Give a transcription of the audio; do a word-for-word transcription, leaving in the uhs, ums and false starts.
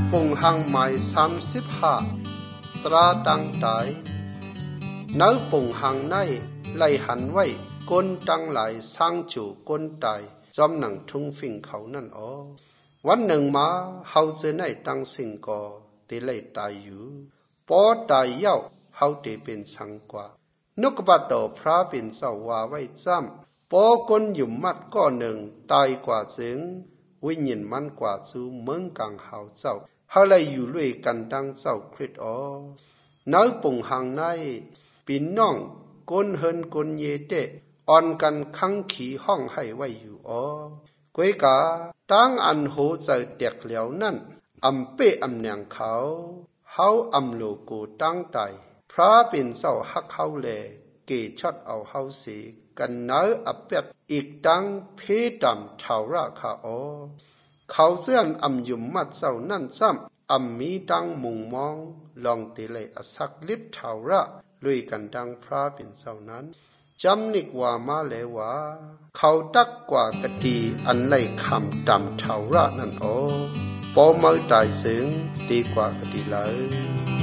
ปุ่งหังไม้สามสิบห้าตราตังตายเนื้อปุ่งหังในไล่หันไว้ก้นตังหลายสร้างจู่ก้นตายจอมหนังทุ่งฟิ่งเขานั่นอ๋อวันหนึ่งมาเฮาเจอในตังสิงกอตีไล่ตายอยู่ปอตายเย้าเฮาเตเป็นสังกว่านกบาโตพระเป็นเจ้าว่าไว้จ้ำปอคนหยุ่มมัดก็หนึ่งตายกว่าจึงวิญญาณมันกว่าจูเมืองกังเฮาเจ้าเฮาเลยอยู่ด้วยกันดังเจ้าคริสต์อ๋อเนื้อปุ่งหังในปีน้องก้นเฮินก้นเยเตอ่อนกันขังขี่ห้องให้ไว้อยู่อ๋อกวยกาตั้งอันโหใจเด็กเหลียวนั่นอำเป้อำเนียงเขาเฮาอำโลกูตั้งใจพระเป็นเจ้าฮักเฮาแลเกชดเอาเฮาสีกันเนื้ออเป็ดอีกดังเพดำเท่าราคาอ๋อเขาเสื่อนอำยุมมัดเจ้านั่นซ้ำอำมีดังมุงมองลองตีเลยอสักลิบเท่าระลุยกันดังพระเป็นเจ้านั้นจำนิกว่ามาเลยว่าเขาตักกว่ากะดีอันไล่คำดำเท่าระนั่นอ๋อพอเมื่อตายซึ้งตีกว่ากะดีเลย